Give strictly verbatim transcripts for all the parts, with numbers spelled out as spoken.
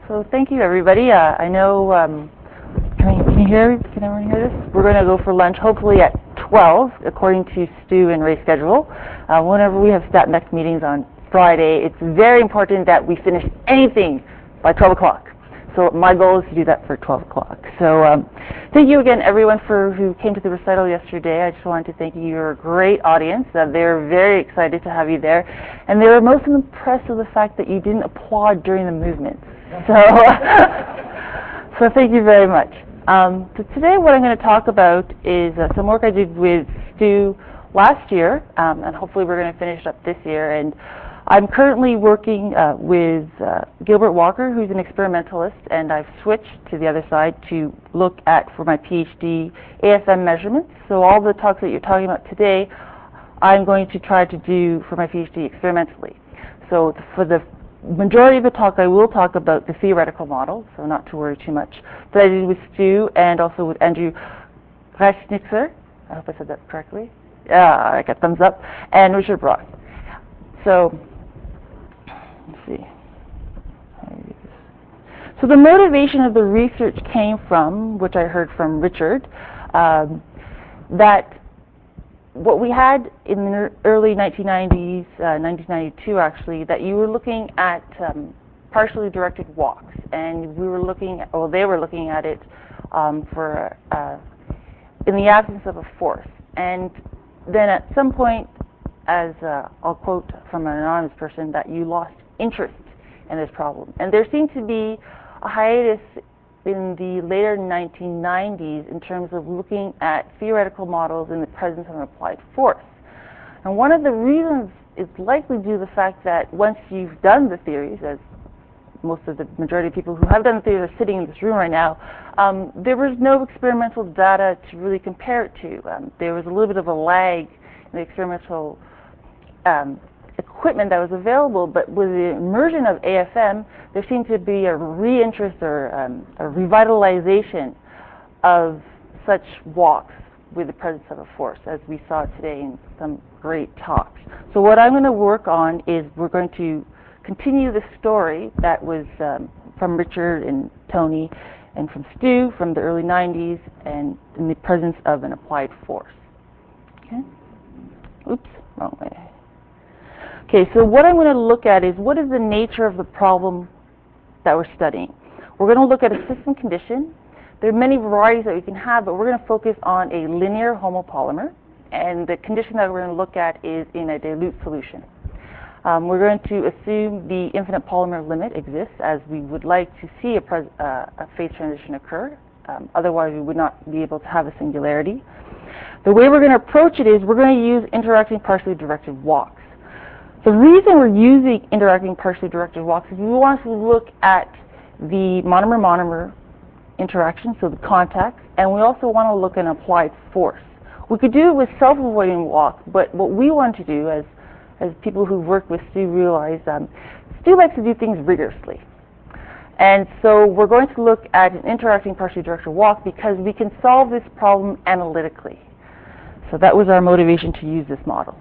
So thank you, everybody. Uh, I know, um, can, you, can you hear, can everyone hear this? We're going to go for lunch, hopefully at twelve, according to Stu and Ray's schedule. Uh, whenever we have stat next meetings on Friday, it's very important that we finish anything by twelve o'clock. So my goal is to do that for twelve o'clock. So um, thank you again, everyone, for who came to the recital yesterday. I just wanted to thank you. You're a great audience. Uh, they're very excited to have you there. And they were most impressed with the fact that you didn't applaud during the movements. So, so thank you very much. Um, so today what I'm going to talk about is uh, some work I did with Stu last year, um, and hopefully we're going to finish up this year. And I'm currently working uh, with uh, Gilbert Walker, who's an experimentalist, and I've switched to the other side to look at, for my PhD, A F M measurements. So all the talks that you're talking about today, I'm going to try to do for my PhD experimentally. So for the majority of the talk, I will talk about the theoretical model, so not to worry too much, that I did with Stu and also with Andrew Reschnitzer. I hope I said that correctly. Yeah, I got thumbs up. And Richard Brock. So, let's see. So the motivation of the research came from, which I heard from Richard, um, that what we had in the early nineteen nineties, uh, nineteen ninety-two actually, that you were looking at um, partially directed walks, and we were looking at, well, they were looking at it um, for uh, in the absence of a force. And then at some point, as uh, I'll quote from an anonymous person, that you lost interest in this problem. And there seemed to be a hiatus in the later nineteen nineties in terms of looking at theoretical models in the presence of an applied force. And one of the reasons is likely due to the fact that once you've done the theories, as most of the majority of people who have done the theories are sitting in this room right now, um, there was no experimental data to really compare it to. Um, there was a little bit of a lag in the experimental um, equipment that was available, but with the immersion of A F M, there seemed to be a re-interest or um, a revitalization of such walks with the presence of a force, as we saw today in some great talks. So what I'm going to work on is we're going to continue the story that was um, from Richard and Tony and from Stu from the early nineties and in the presence of an applied force. Okay? Oops, wrong way. Okay, so what I'm going to look at is what is the nature of the problem that we're studying. We're going to look at a system condition. There are many varieties that we can have, but we're going to focus on a linear homopolymer, and the condition that we're going to look at is in a dilute solution. Um, we're going to assume the infinite polymer limit exists, as we would like to see a, pres uh, a phase transition occur. Um, otherwise, we would not be able to have a singularity. The way we're going to approach it is we're going to use interacting partially directed walks. The reason we're using interacting partially directed walks is we want to look at the monomer-monomer interaction, so the contacts, and we also want to look at an applied force. We could do it with self-avoiding walks, but what we want to do, as as people who've worked with Stu realize, um, Stu likes to do things rigorously. And so we're going to look at an interacting partially directed walk because we can solve this problem analytically. So that was our motivation to use this model.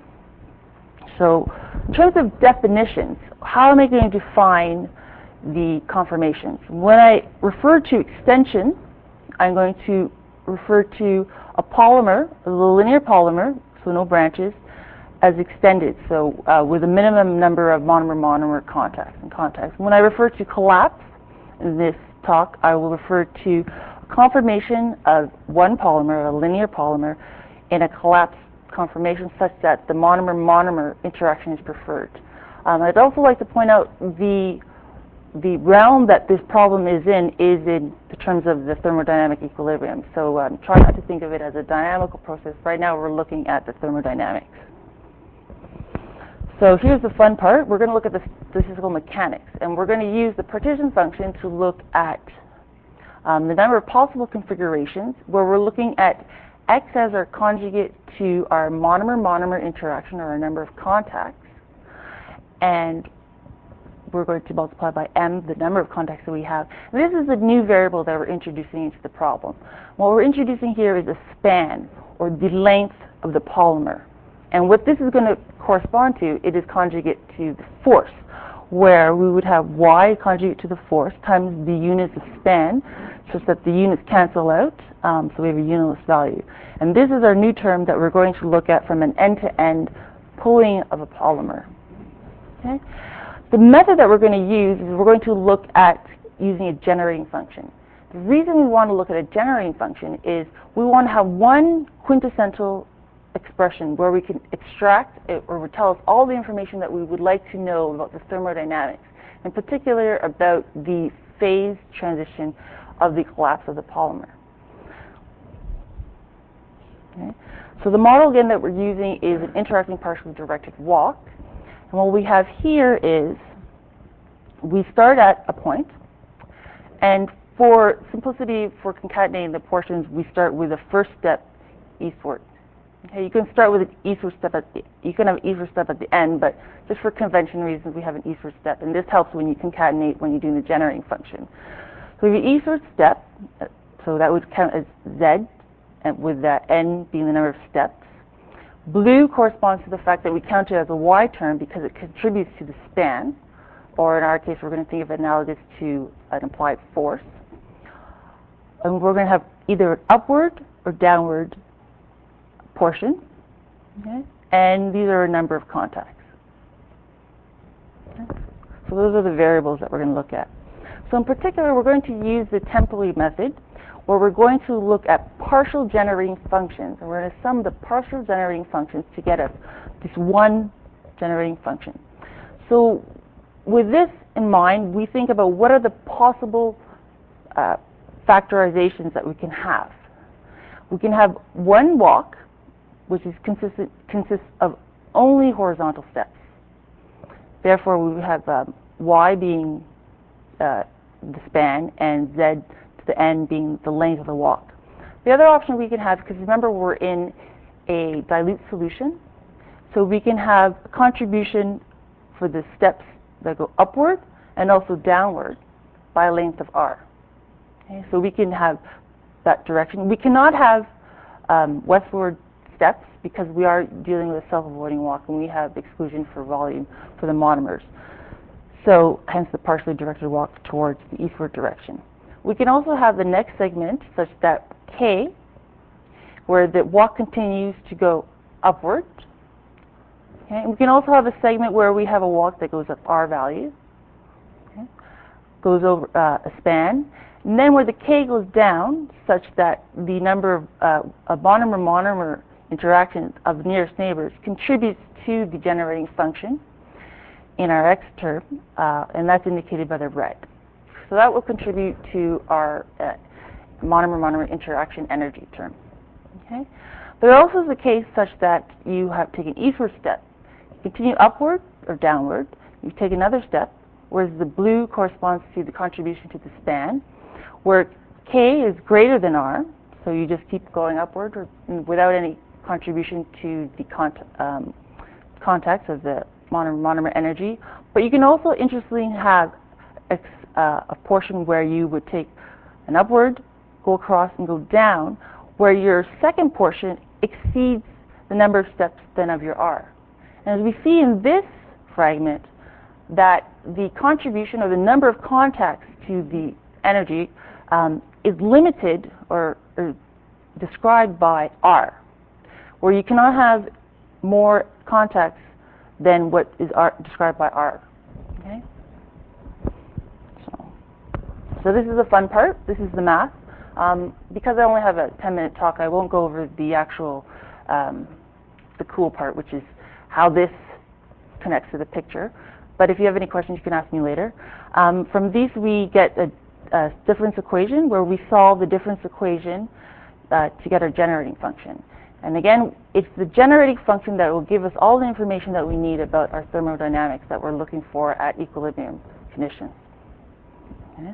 So in terms of definitions, how am I going to define the conformations? When I refer to extension, I'm going to refer to a polymer, a linear polymer, so no branches, as extended, so uh, with a minimum number of monomer-monomer contacts and contacts. When I refer to collapse in this talk, I will refer to a conformation of one polymer, a linear polymer, in a collapse conformation such that the monomer-monomer interaction is preferred. Um, I'd also like to point out the the realm that this problem is in is in the terms of the thermodynamic equilibrium. So um, try not to think of it as a dynamical process. Right now we're looking at the thermodynamics. So here's the fun part. We're going to look at the statistical mechanics, and we're going to use the partition function to look at um, the number of possible configurations where we're looking at X as our conjugate to our monomer-monomer interaction, or our number of contacts, and we're going to multiply by m, the number of contacts that we have. And this is a new variable that we're introducing into the problem. What we're introducing here is a span, or the length of the polymer. And what this is going to correspond to, it is conjugate to the force. where we would have y conjugate to the force times the units of span, such that the units cancel out, um, so we have a unitless value. And this is our new term that we're going to look at from an end-to-end pulling of a polymer. Okay? The method that we're going to use is we're going to look at using a generating function. The reason we want to look at a generating function is we want to have one quintessential expression where we can extract it, or tell us all the information that we would like to know about the thermodynamics, in particular about the phase transition of the collapse of the polymer. Okay. So the model again that we're using is an interacting partially directed walk. And what we have here is we start at a point, and for simplicity, for concatenating the portions, we start with the first step eastward. Okay, you can start with an eastward step at the, you can have an eastward step at the end, but just for convention reasons, we have an eastward step, and this helps when you concatenate when you're doing the generating function. So we have an eastward step, so that would count as Z, and with that N being the number of steps. Blue corresponds to the fact that we count it as a Y term because it contributes to the span, or in our case, we're going to think of it analogous to an applied force. And we're going to have either an upward or downward portion, okay? And these are a number of contacts. Okay? So those are the variables that we're going to look at. So in particular, we're going to use the temporally method, where we're going to look at partial generating functions, and we're going to sum the partial generating functions to get us this one generating function. So with this in mind, we think about what are the possible uh, factorizations that we can have. We can have one walk, which is consistent, consists of only horizontal steps. Therefore, we would have um, y being uh, the span and z to the n being the length of the walk. The other option we can have, because remember we're in a dilute solution, so we can have a contribution for the steps that go upward and also downward by a length of r. Okay, so we can have that direction. We cannot have um, westward steps because we are dealing with a self-avoiding walk and we have exclusion for volume for the monomers. So hence the partially directed walk towards the eastward direction. We can also have the next segment such that K, where the walk continues to go upward. Okay? And we can also have a segment where we have a walk that goes up R value, okay? Goes over uh, a span, and then where the K goes down such that the number of, uh, of monomer-monomer interactions of nearest neighbors contributes to the generating function in our X term, uh, and that's indicated by the red. So that will contribute to our uh, monomer-monomer interaction energy term. Okay? There also is a case such that you have taken eastward step. You continue upward or downward. You take another step, whereas the blue corresponds to the contribution to the span, where K is greater than R, so you just keep going upward or, without any contribution to the cont um, contacts of the monomer-monomer energy. But you can also interestingly have a, uh, a portion where you would take an upward, go across, and go down, where your second portion exceeds the number of steps then of your R. And as we see in this fragment, that the contribution or the number of contacts to the energy um, is limited or, or described by R, where you cannot have more contacts than what is R, described by R. Okay? So, so this is the fun part. This is the math. Um, because I only have a ten minute talk, I won't go over the actual, um, the cool part, which is how this connects to the picture. But if you have any questions, you can ask me later. Um, from these, we get a, a difference equation where we solve the difference equation uh, to get our generating function. And again, it's the generating function that will give us all the information that we need about our thermodynamics that we're looking for at equilibrium conditions. Okay.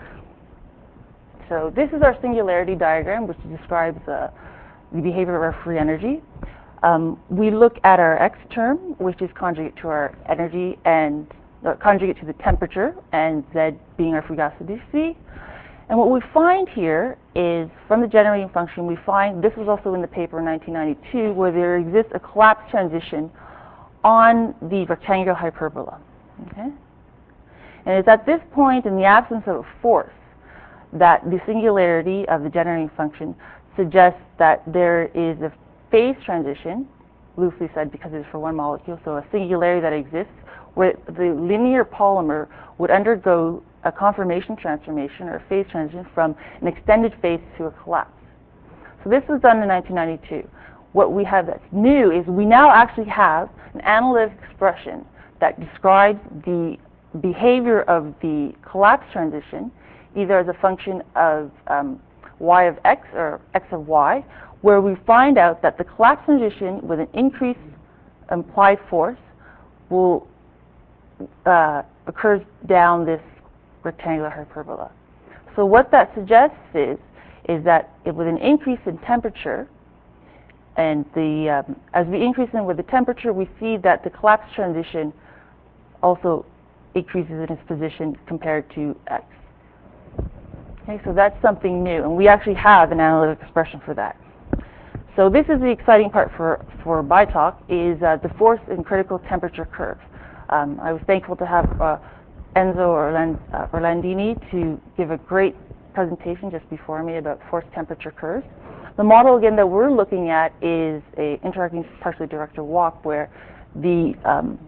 So this is our singularity diagram, which describes uh, the behavior of our free energy. Um, we look at our X term, which is conjugate to our energy and uh, conjugate to the temperature, and Z being our free gas fluidity. And what we find here is, from the generating function, we find, this was also in the paper in nineteen ninety-two, where there exists a collapse transition on the rectangular hyperbola. Okay? And it's at this point, in the absence of a force, that the singularity of the generating function suggests that there is a phase transition, loosely said because it's for one molecule, so a singularity that exists, where the linear polymer would undergo a conformation transformation or a phase transition from an extended phase to a collapse. So this was done in nineteen ninety-two. What we have that's new is we now actually have an analytic expression that describes the behavior of the collapse transition, either as a function of um, y of x or x of y, where we find out that the collapse transition with an increased implied force will uh, occurs down this rectangular hyperbola. So what that suggests is is that if with an increase in temperature, and the um, as we increase in with the temperature, we see that the collapse transition also increases in its position compared to x. Okay, so that's something new, and we actually have an analytic expression for that. So this is the exciting part for, for my talk, is uh, the force and critical temperature curve. Um, I was thankful to have uh, Enzo Orland, uh, Orlandini to give a great presentation just before me about force temperature curves. The model, again, that we're looking at is a interacting partially directed walk where the um,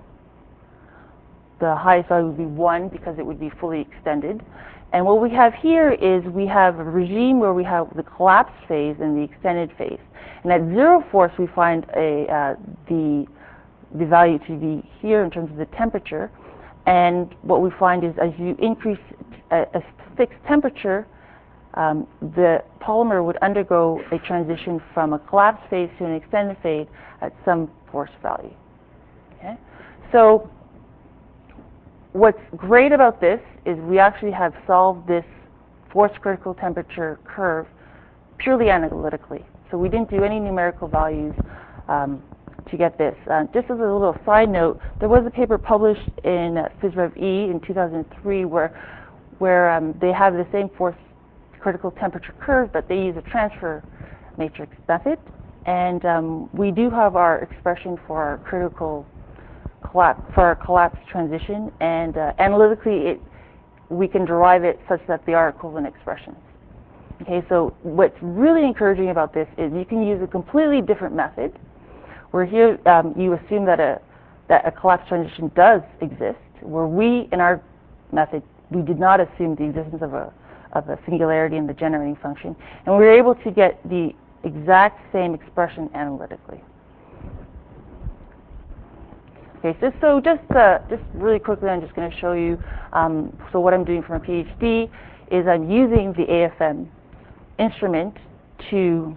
the highest value would be one because it would be fully extended. And what we have here is we have a regime where we have the collapse phase and the extended phase. And at zero force, we find a uh, the the value to be here in terms of the temperature. And what we find is as you increase a, a fixed temperature, um, the polymer would undergo a transition from a collapse phase to an extended phase at some force value. Okay? So what's great about this is we actually have solved this force critical temperature curve purely analytically. So we didn't do any numerical values um, to get this. Uh, just as a little side note, there was a paper published in uh, PhysRev-E in two thousand three where, where um, they have the same force critical temperature curve, but they use a transfer matrix method. And um, we do have our expression for our critical collapse, for our collapse transition, and uh, analytically it, we can derive it such that they are equivalent expressions. Okay, so what's really encouraging about this is you can use a completely different method, where here um, you assume that a that a collapse transition does exist, where we, in our method, we did not assume the existence of a of a singularity in the generating function, and we were able to get the exact same expression analytically. Okay, so, so just uh, just really quickly, I'm just going to show you. Um, so what I'm doing for my PhD is I'm using the A F M instrument to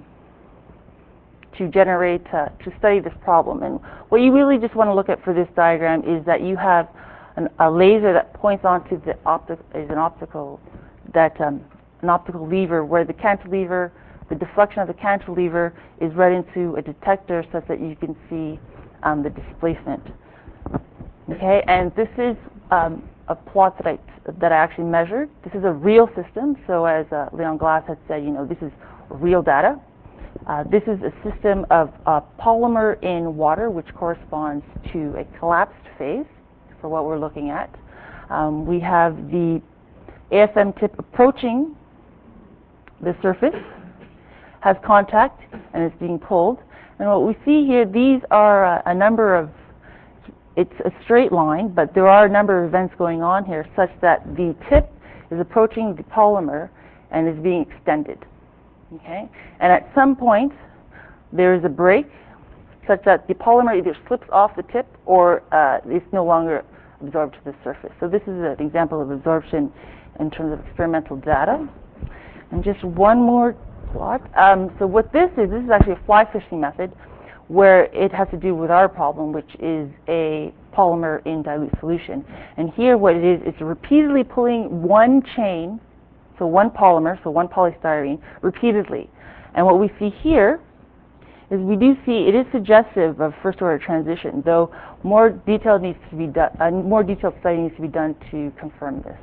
to generate uh, to study this problem. And what you really just want to look at for this diagram is that you have an, a laser that points onto the optic is an optical that um, an optical lever where the cantilever, the deflection of the cantilever is read into a detector such that you can see um, the displacement. Okay, and this is um, a plot that I that I actually measured. This is a real system, so as uh, Leon Glass had said, you know, this is real data. Uh, this is a system of uh, polymer in water, which corresponds to a collapsed phase for what we're looking at. Um, we have the A F M tip approaching the surface, has contact, and is being pulled. And what we see here, these are uh, a number of, it's a straight line, but there are a number of events going on here such that the tip is approaching the polymer and is being extended. Okay? And at some point, there is a break such that the polymer either slips off the tip or uh, is no longer absorbed to the surface. So this is an example of absorption in terms of experimental data. And just one more plot. Um, so what this is, this is actually a fly fishing method where it has to do with our problem, which is a polymer in dilute solution. And here what it is, it's repeatedly pulling one chain, so one polymer, so one polystyrene, repeatedly. And what we see here is we do see it is suggestive of first order transition, though more detail needs to be done, uh, more detailed study needs to be done to confirm this.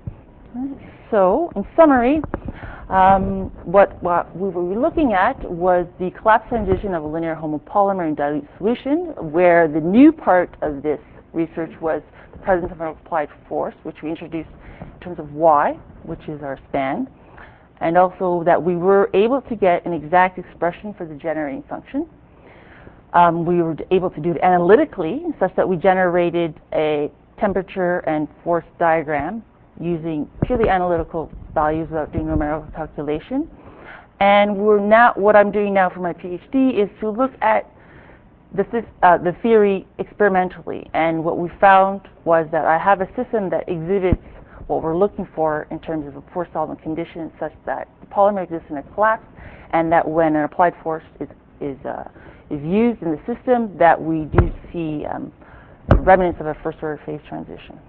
So, in summary, um, what, what we were looking at was the collapse transition of a linear homopolymer in dilute solution, where the new part of this research was the presence of an applied force, which we introduced in terms of y, which is our span, and also that we were able to get an exact expression for the generating function. Um, we were able to do it analytically, such that we generated a temperature and force diagram using purely analytical values without doing numerical calculation. And we're now, what I'm doing now for my PhD is to look at the, uh, the theory experimentally. And what we found was that I have a system that exhibits what we're looking for in terms of a force solvent condition, such that the polymer exists in a collapse, and that when an applied force is is uh, is used in the system, that we do see um, remnants of a first order phase transition.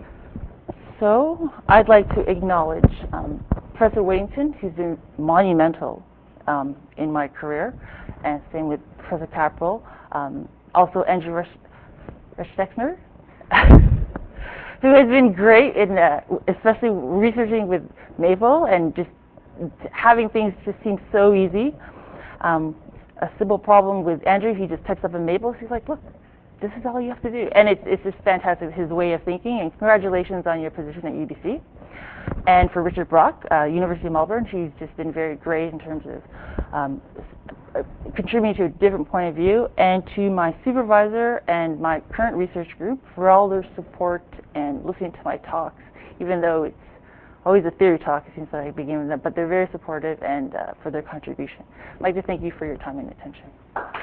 So I'd like to acknowledge um, Professor Whittington, who's been monumental um, in my career, and same with Professor Capral. Um, also Andrew Reshtekner, who has been great in, uh, especially researching with Maple and just having things just seem so easy. Um, a simple problem with Andrew, he just types up in Maple. He's like, look, this is all you have to do. And it's, it's just fantastic, his way of thinking. And congratulations on your position at U B C. And for Richard Brock, uh, University of Melbourne, he's just been very great in terms of um, contributing to a different point of view. And to my supervisor and my current research group for all their support and listening to my talks, even though it's always a theory talk, it seems like I begin with them, but they're very supportive and uh, for their contribution. I'd like to thank you for your time and attention.